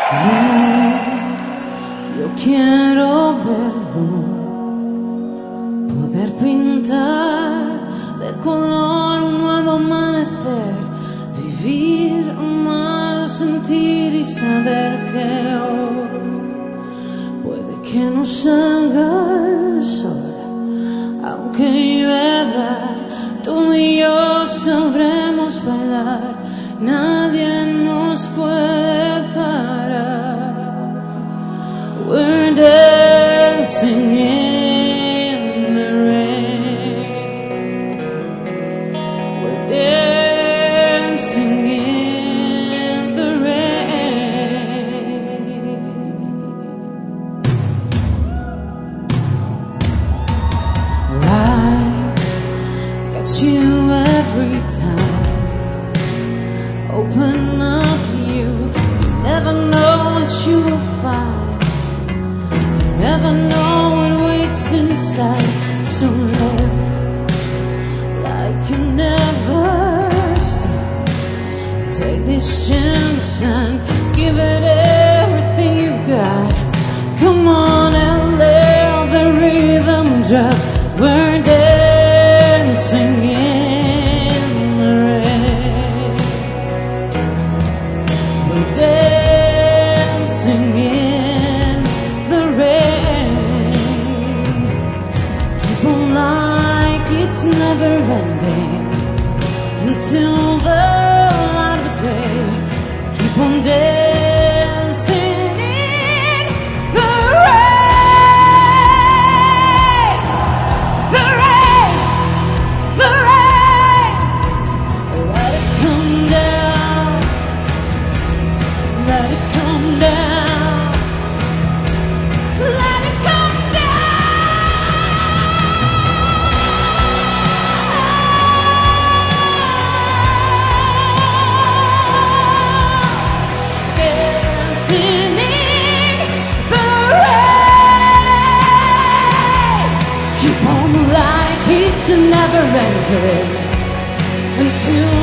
Yo quiero ver luz, poder pintar de color un nuevo amanecer, vivir, amar, sentir y saber que hoy puede que no salga el sol, aunque llueva, tú y yo sabremos bailar, nadie nos puede parar. We're dancing in the rain. We're dancing in the rain. Life gets you every time. Open up, you never know what you will find. Never know what waits inside, so live like you never stop. Take this chance and give it everything you've got. Come on and let the rhythm drop. We're dancing in the rain. We're dancing in the rain. It's never ending until the light of day. Keep on dancing in the rain, the rain, the rain. Let it come down, let it come down, let it come down. It's never ending until